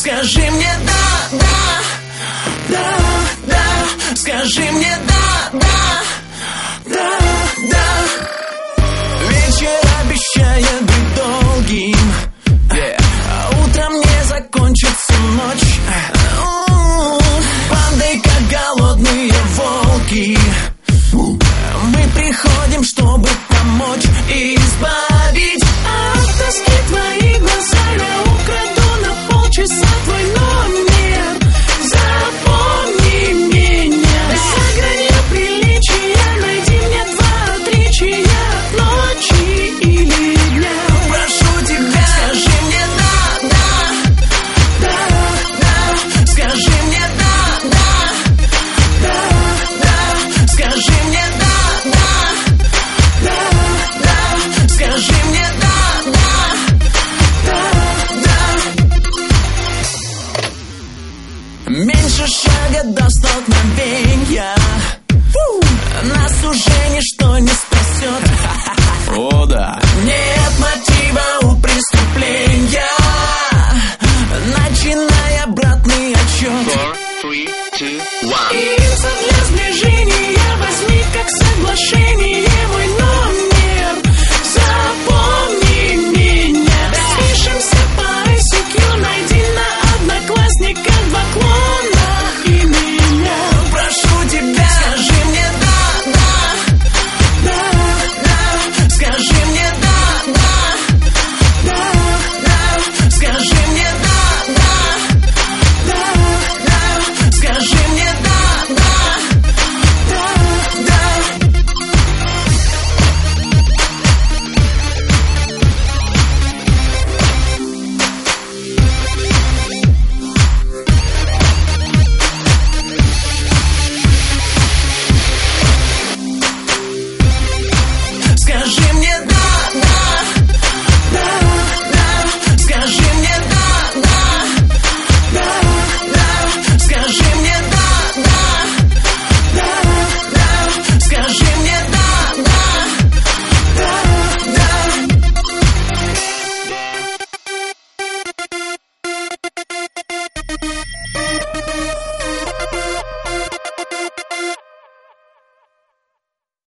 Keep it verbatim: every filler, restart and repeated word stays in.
Скажи мне да, да, да, да. Скажи мне да, да, да, да. Вечер обещает быть долгим, yeah. А утром не закончится ночь. Бандой, как голодные волки, мы приходим, чтобы помочь и избавить от тоски твои глаза. Я украду на полчаса твой номер. Запомни меня за гранью приличия. Найди мне два отличия от ночи или дня. Прошу тебя, скажи мне да, да, да, да. Скажи мне да, да, да, да. Скажи мне да, да, да, да. Скажи мне да, да, да, да. Меньше шага до столкновения, нас уже ничто не спасет. О, да. Нет мотива у преступления.